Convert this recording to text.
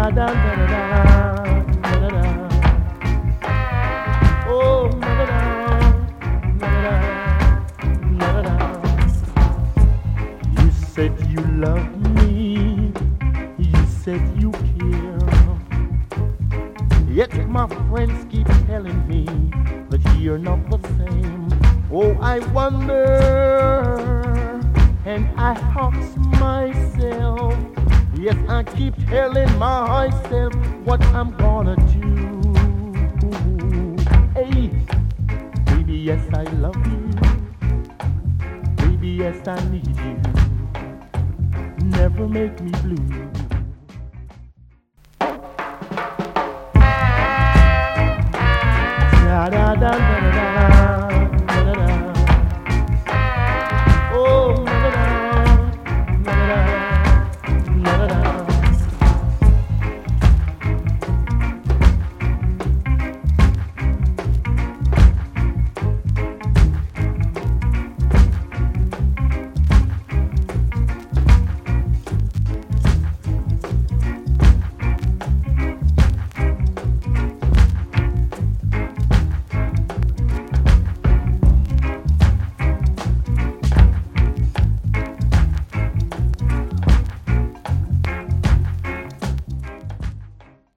da da da da da da. Oh, da da da da da da. You said you love me, you said you care. Yet my friends keep telling me that you're not the same. Oh, I wonder, and I ask myself. Yes, I keep telling myself what I'm gonna do. Hey, baby, yes, I love you. Baby, yes, I need you. Never make me blue. Da da da da.